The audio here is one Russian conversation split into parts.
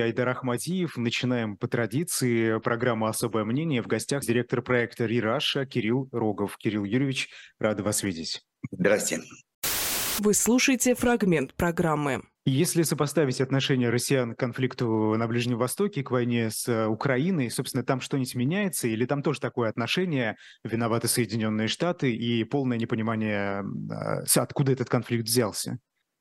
я Айдар Ахмадиев. Начинаем по традиции программу «Особое мнение». В гостях директор проекта «Ри-Раша» Кирилл Рогов. Кирилл Юрьевич, рада вас видеть. Здрасте. Вы слушаете фрагмент программы. Если сопоставить отношение россиян к конфликту на Ближнем Востоке, к войне с Украиной, собственно, там что-нибудь меняется? Или там тоже такое отношение, виноваты Соединенные Штаты и полное непонимание, откуда этот конфликт взялся?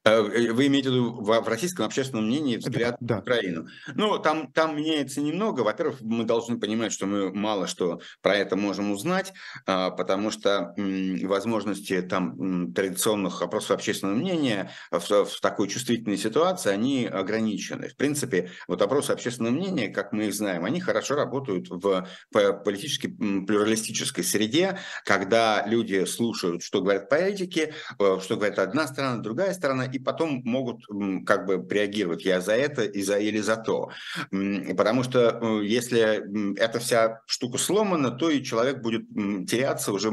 Вы имеете в виду в российском общественном мнении взгляд Да. на Украину? Ну, там меняется немного. Во-первых, мы должны понимать, что мы мало что про это можем узнать, потому что возможности там традиционных опросов общественного мнения в такой чувствительной ситуации, они ограничены. В принципе, вот опросы общественного мнения, как мы их знаем, они хорошо работают в политически плюралистической среде, когда люди слушают, что говорят политики, что говорит одна сторона, другая сторона, и потом могут как бы реагировать я за это или за то. Потому что если эта вся штука сломана, то и человек будет теряться уже.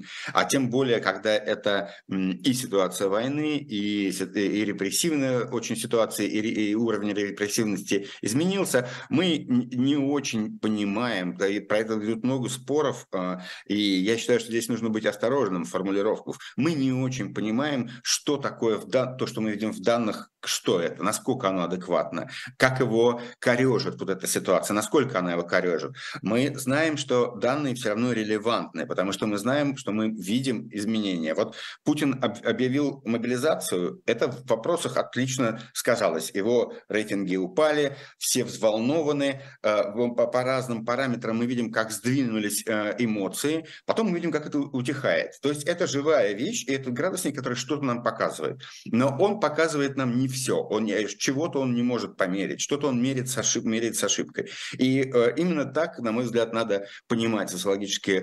А тем более, когда это и ситуация войны, и репрессивная очень ситуация, и уровень репрессивности изменился, мы не очень понимаем, да, и про это идут много споров, и я считаю, что здесь нужно быть осторожным в формулировках. Мы не очень понимаем, что такое то, что мы видим в данных, что это, насколько оно адекватно, как его корежит вот эта ситуация, насколько она его корежит. Мы знаем, что данные все равно релевантны, потому что мы знаем, что мы видим изменения. Вот Путин объявил мобилизацию, это в вопросах отлично сказалось. Его рейтинги упали, все взволнованы, по разным параметрам мы видим, как сдвинулись эмоции, потом мы видим, как это утихает. То есть это живая вещь, и это градусник, который что-то нам показывает. Но он показывает нам не все. Чего-то он не может померить, что-то он меряет с ошибкой. И именно так, на мой взгляд, надо понимать социологические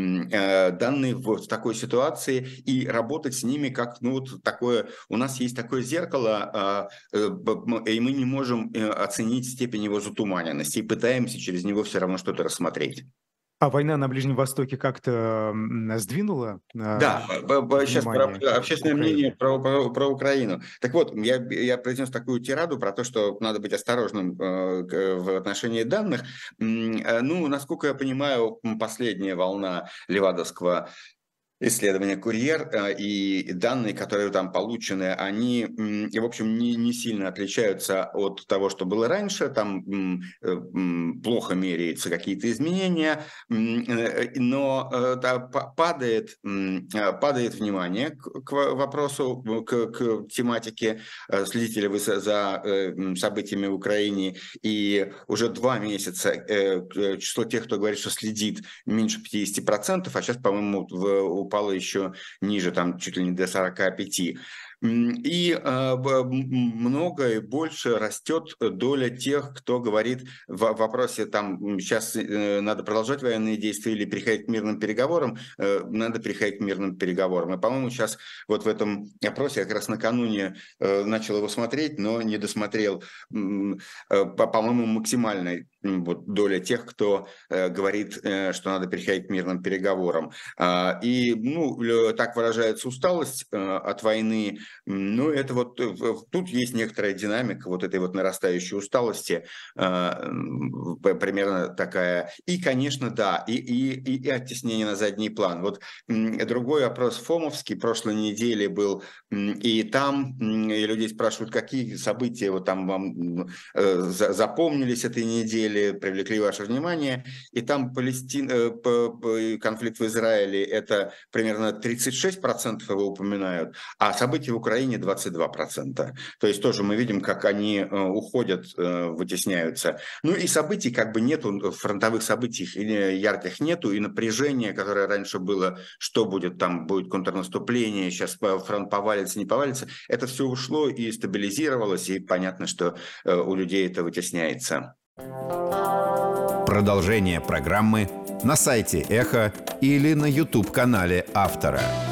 данные в такой ситуации и работать с ними как, вот такое, у нас есть такое зеркало, и мы не можем оценить степень его затуманенности, и пытаемся через него все равно что-то рассмотреть. А война на Ближнем Востоке как-то сдвинула Да, сейчас про общественное мнение про Украину. Так вот, я произнес такую тираду про то, что надо быть осторожным в отношении данных. Ну, насколько я понимаю, последняя волна левадовского исследования «Курьер» и данные, которые там получены, они, в общем, не сильно отличаются от того, что было раньше. Там плохо меряются какие-то изменения, но падает внимание к вопросу, к тематике. Следите ли вы за событиями в Украине? И уже 2 месяца число тех, кто говорит, что следит, меньше 50%, а сейчас, по-моему, упало еще ниже, там чуть ли не до 45%. И много и больше растет доля тех, кто говорит в вопросе, там, сейчас надо продолжать военные действия или переходить к мирным переговорам, надо переходить к мирным переговорам. И, по-моему, сейчас вот в этом опросе, я как раз накануне начал его смотреть, но не досмотрел, по-моему, максимальная доля тех, кто говорит, что надо переходить к мирным переговорам. И, так выражается усталость от войны. Ну, это вот тут есть некоторая динамика вот этой вот нарастающей усталости, примерно такая. И, конечно, да, и оттеснение на задний план. Вот другой опрос ФОМовский прошлой неделе был, и там и людей спрашивают, какие события вот там вам запомнились этой неделе, привлекли ваше внимание, и там конфликт в Израиле, это примерно 36% его упоминают, а события в Украине 22%. То есть тоже мы видим, как они уходят, вытесняются. Ну и событий как бы нету, фронтовых событий ярких нету, и напряжение, которое раньше было, что будет там, будет контрнаступление, сейчас фронт повалится, не повалится, это все ушло и стабилизировалось, и понятно, что у людей это вытесняется. Продолжение программы на сайте Эхо или на YouTube-канале автора.